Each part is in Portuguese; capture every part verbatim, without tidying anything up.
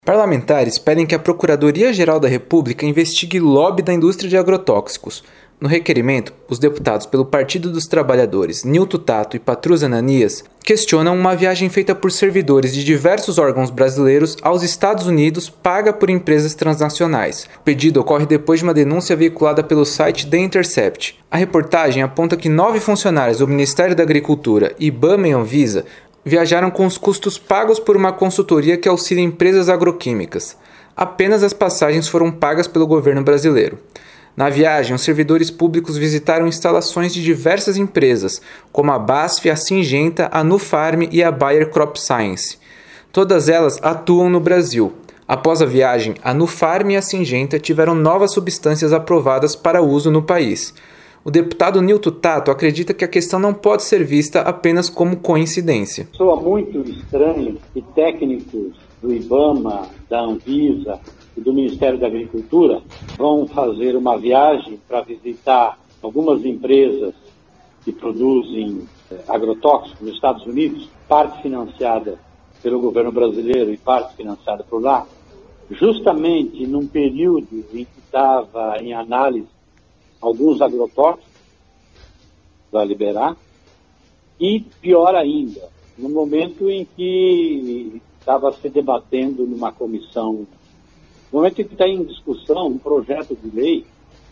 Parlamentares pedem que a Procuradoria-Geral da República investigue lobby da indústria de agrotóxicos. No requerimento, os deputados pelo Partido dos Trabalhadores, Nilton Tato e Patrus Ananias, questionam uma viagem feita por servidores de diversos órgãos brasileiros aos Estados Unidos paga por empresas transnacionais. O pedido ocorre depois de uma denúncia veiculada pelo site The Intercept. A reportagem aponta que nove funcionários do Ministério da Agricultura, IBAMA e Anvisa viajaram com os custos pagos por uma consultoria que auxilia empresas agroquímicas. Apenas as passagens foram pagas pelo governo brasileiro. Na viagem, os servidores públicos visitaram instalações de diversas empresas, como a BASF, a Syngenta, a Nufarm e a Bayer Crop Science. Todas elas atuam no Brasil. Após a viagem, a Nufarm e a Syngenta tiveram novas substâncias aprovadas para uso no país. O deputado Nilton Tato acredita que a questão não pode ser vista apenas como coincidência. Soa muito estranho que técnicos do IBAMA, da Anvisa e do Ministério da Agricultura vão fazer uma viagem para visitar algumas empresas que produzem agrotóxicos nos Estados Unidos, parte financiada pelo governo brasileiro e parte financiada por lá, justamente num período em que estava em análise alguns agrotóxicos para liberar, e pior ainda, no momento em que estava se debatendo numa comissão, no momento em que está em discussão um projeto de lei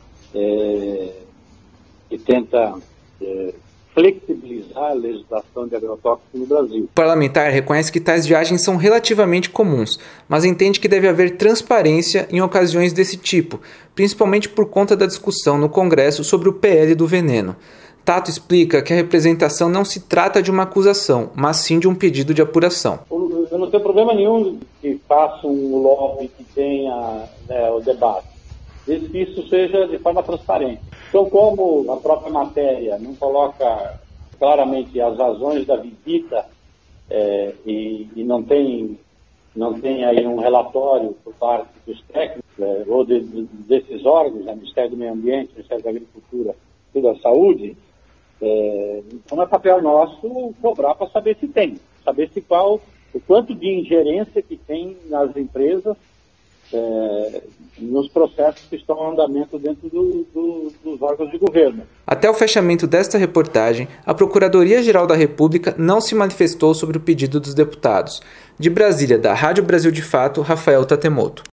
é, que tenta é, flexibilizar a legislação de agrotóxicos no Brasil. O parlamentar reconhece que tais viagens são relativamente comuns, mas entende que deve haver transparência em ocasiões desse tipo, principalmente por conta da discussão no Congresso sobre o P L do veneno. Tato explica que a representação não se trata de uma acusação, mas sim de um pedido de apuração. Eu não tenho problema nenhum que faça um lobby que tenha, né, o debate, desde que isso seja de forma transparente. Então, como a própria matéria não coloca claramente as razões da visita é, e, e não tem, não tem aí um relatório por parte dos técnicos é, ou de, de, desses órgãos, né, Ministério do Meio Ambiente, Ministério da Agricultura e da Saúde, é, então é papel nosso cobrar para saber se tem, saber se qual, o quanto de ingerência que tem nas empresas É, nos processos que estão em andamento dentro do, do, dos órgãos de governo. Até o fechamento desta reportagem, a Procuradoria-Geral da República não se manifestou sobre o pedido dos deputados. De Brasília, da Rádio Brasil de Fato, Rafael Tatemoto.